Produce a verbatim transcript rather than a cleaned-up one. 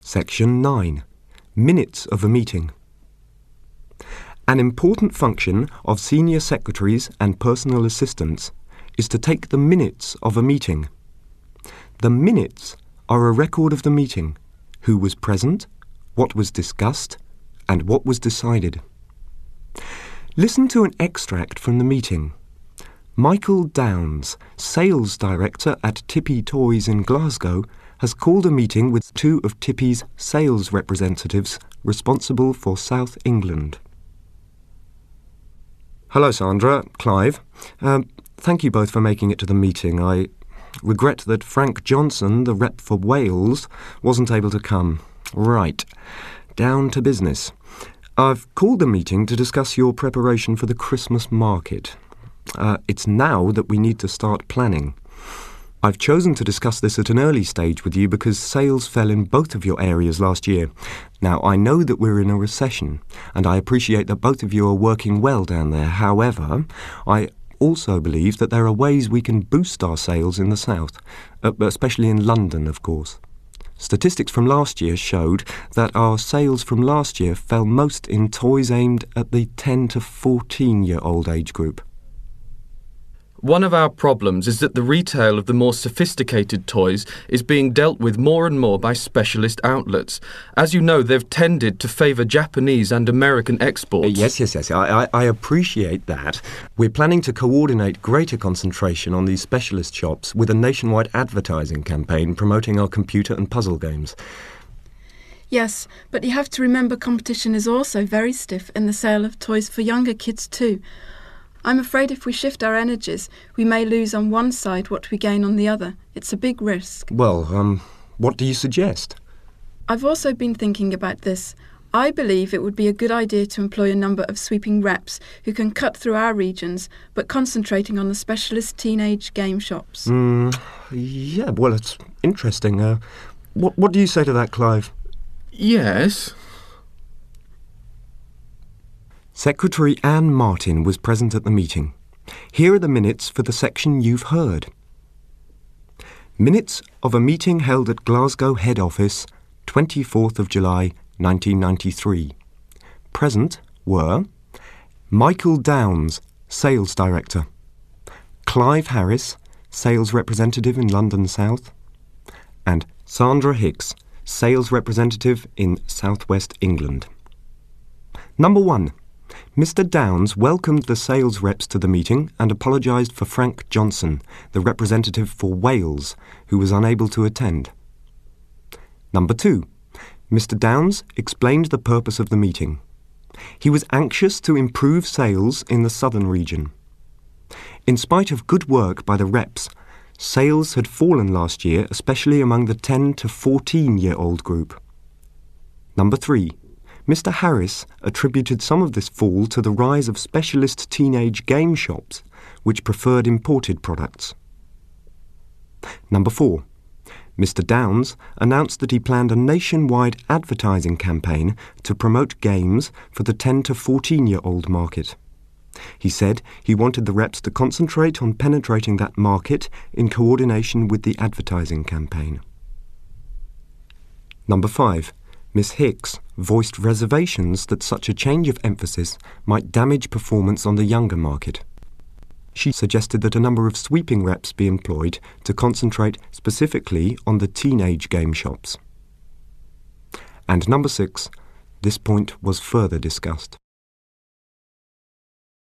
Section nine. Minutes of a meeting. An important function of senior secretaries and personal assistants is to take the minutes of a meeting. The minutes are a record of the meeting, who was present, what was discussed, and what was decided. Listen to an extract from the meeting. Michael Downs, sales director at Tippy Toys in Glasgow, has called a meeting with two of Tippy's sales representatives responsible for South England. Hello, Sandra, Clive. Um, thank you both for making it to the meeting. I regret that Frank Johnson, the rep for Wales, wasn't able to come. Right. Down to business. I've called the meeting to discuss your preparation for the Christmas market. Uh, it's now that we need to start planning. I've chosen to discuss this at an early stage with you because sales fell in both of your areas last year. Now, I know that we're in a recession, and I appreciate that both of you are working well down there. However, I also believe that there are ways we can boost our sales in the south, uh, especially in London, of course. Statistics from last year showed that our sales from last year fell most in toys aimed at the ten to fourteen year old age group. One of our problems is that the retail of the more sophisticated toys is being dealt with more and more by specialist outlets. As you know, they've tended to favour Japanese and American exports. Uh, yes, yes, yes. I, I, I appreciate that. We're planning to coordinate greater concentration on these specialist shops with a nationwide advertising campaign promoting our computer and puzzle games. Yes, but you have to remember competition is also very stiff in the sale of toys for younger kids too. I'm afraid if we shift our energies, we may lose on one side what we gain on the other. It's a big risk. Well, um, what do you suggest? I've also been thinking about this. I believe it would be a good idea to employ a number of sweeping reps who can cut through our regions, but concentrating on the specialist teenage game shops. Mm, yeah, well, it's interesting. Uh, what, what do you say to that, Clive? Yes. Secretary Anne Martin was present at the meeting. Here are the minutes for the section you've heard. Minutes of a meeting held at Glasgow head office, twenty-fourth of July, nineteen ninety-three. Present were Michael Downs, sales director; Clive Harris, sales representative in London South; and Sandra Hicks, sales representative in South West England. Number one. Mister Downs welcomed the sales reps to the meeting and apologised for Frank Johnson, the representative for Wales, who was unable to attend. Number two. Mister Downs explained the purpose of the meeting. He was anxious to improve sales in the southern region. In spite of good work by the reps, sales had fallen last year, especially among the ten to fourteen year old group. Number three. Mister Harris attributed some of this fall to the rise of specialist teenage game shops, which preferred imported products. Number four. Mister Downs announced that he planned a nationwide advertising campaign to promote games for the ten to fourteen year old market. He said he wanted the reps to concentrate on penetrating that market in coordination with the advertising campaign. Number five. Miss Hicks voiced reservations that such a change of emphasis might damage performance on the younger market. She suggested that a number of sweeping reps be employed to concentrate specifically on the teenage game shops. And number six, this point was further discussed.